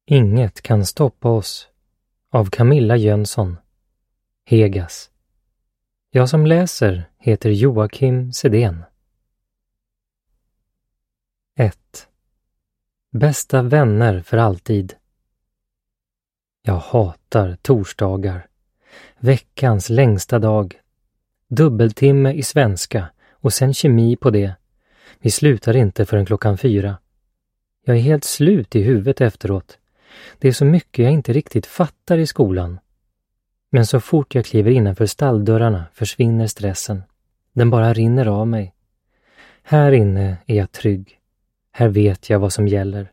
Inget kan stoppa oss av Camilla Jönsson. Hegas. Jag som läser heter Joakim Sedén. 1. Bästa vänner för alltid. Jag hatar torsdagar. Veckans längsta dag. Dubbeltimme i svenska och sen kemi på det. Vi slutar inte förrän 4:00. Jag är helt slut i huvudet efteråt. Det är så mycket jag inte riktigt fattar i skolan. Men så fort jag kliver innanför stalldörrarna försvinner stressen. Den bara rinner av mig. Här inne är jag trygg. Här vet jag vad som gäller.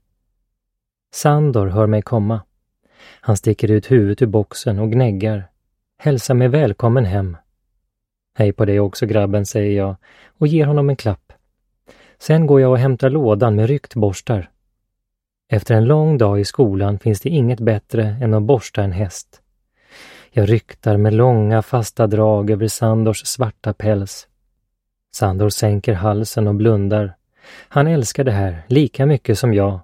Sandor hör mig komma. Han sticker ut huvudet ur boxen och gnäggar. Hälsa mig välkommen hem. Hej på dig också grabben, säger jag och ger honom en klapp. Sen går jag och hämtar lådan med ryktborstar. Efter en lång dag i skolan finns det inget bättre än att borsta en häst. Jag ryktar med långa fasta drag över Sandors svarta päls. Sandor sänker halsen och blundar. Han älskar det här lika mycket som jag.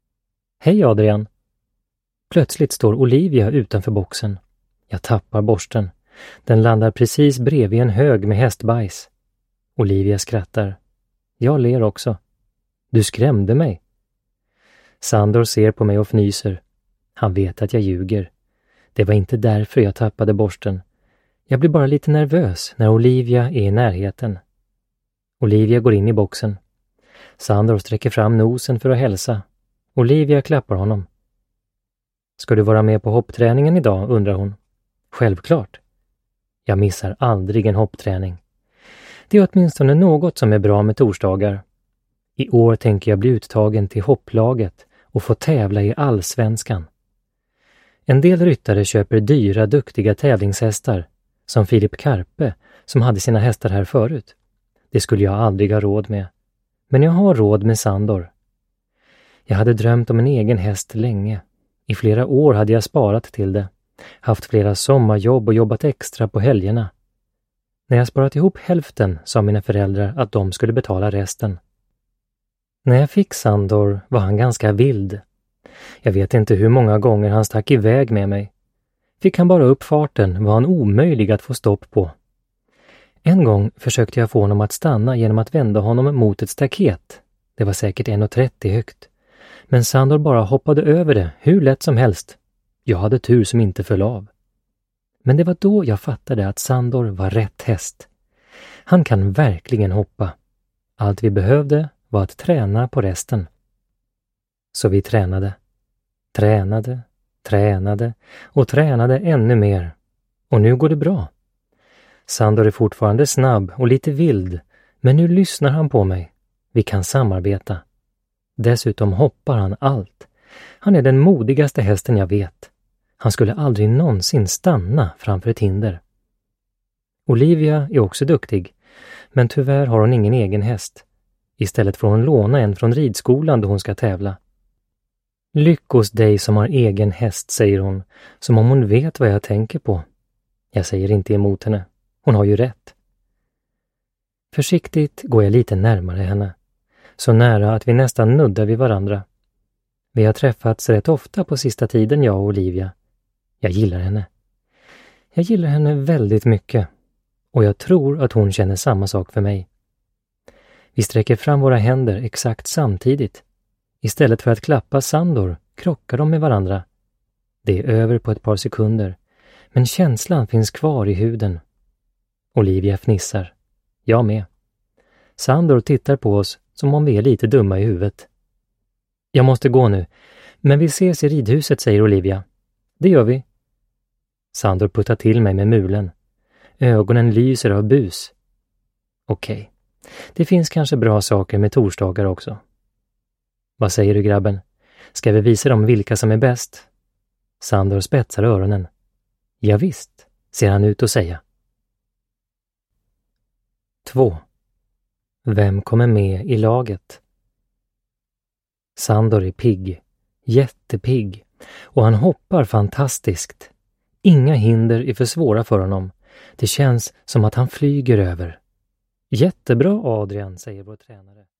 Hej Adrian. Plötsligt står Olivia utanför boxen. Jag tappar borsten. Den landar precis bredvid en hög med hästbajs. Olivia skrattar. Jag ler också. Du skrämde mig. Sandor ser på mig och fnyser. Han vet att jag ljuger. Det var inte därför jag tappade borsten. Jag blir bara lite nervös när Olivia är i närheten. Olivia går in i boxen. Sandor sträcker fram nosen för att hälsa. Olivia klappar honom. Ska du vara med på hoppträningen idag, undrar hon. Självklart. Jag missar aldrig en hoppträning. Det är åtminstone något som är bra med torsdagar. I år tänker jag bli uttagen till hopplaget och få tävla i allsvenskan. En del ryttare köper dyra, duktiga tävlingshästar, som Filip Karpe som hade sina hästar här förut. Det skulle jag aldrig ha råd med. Men jag har råd med Sandor. Jag hade drömt om en egen häst länge. I flera år hade jag sparat till det. Haft flera sommarjobb och jobbat extra på helgerna. När jag sparat ihop hälften sa mina föräldrar att de skulle betala resten. När jag fick Sandor var han ganska vild. Jag vet inte hur många gånger han stack iväg med mig. Fick han bara upp farten var han omöjlig att få stopp på. En gång försökte jag få honom att stanna genom att vända honom mot ett staket. Det var säkert 1,30 högt. Men Sandor bara hoppade över det hur lätt som helst. Jag hade tur som inte föll av. Men det var då jag fattade att Sandor var rätt häst. Han kan verkligen hoppa. Allt vi behövde var att träna på resten. Så vi tränade. Tränade och tränade ännu mer. Och nu går det bra. Sandor är fortfarande snabb och lite vild, men nu lyssnar han på mig. Vi kan samarbeta. Dessutom hoppar han allt. Han är den modigaste hästen jag vet. Han skulle aldrig någonsin stanna framför ett hinder. Olivia är också duktig, men tyvärr har hon ingen egen häst. Istället får hon låna en från ridskolan då hon ska tävla. Lyckos dig som har egen häst, säger hon, som om hon vet vad jag tänker på. Jag säger inte emot henne. Hon har ju rätt. Försiktigt går jag lite närmare henne. Så nära att vi nästan nuddar vid varandra. Vi har träffats rätt ofta på sista tiden, jag och Olivia. Jag gillar henne. Jag gillar henne väldigt mycket. Och jag tror att hon känner samma sak för mig. Vi sträcker fram våra händer exakt samtidigt. Istället för att klappa Sandor krockar de med varandra. Det är över på ett par sekunder. Men känslan finns kvar i huden. Olivia fnissar. Jag med. Sandor tittar på oss som om vi är lite dumma i huvudet. Jag måste gå nu. Men vi ses i ridhuset, säger Olivia. Det gör vi. Sandor puttar till mig med mulen. Ögonen lyser av bus. Okej. Det finns kanske bra saker med torsdagar också. Vad säger du, grabben? Ska vi visa dem vilka som är bäst? Sandor spetsar öronen. Ja visst, ser han ut att säga. 2. Vem kommer med i laget? Sandor är pigg, jättepigg, och han hoppar fantastiskt. Inga hinder är för svåra för honom. Det känns som att han flyger över. Jättebra, Adrian, säger vår tränare.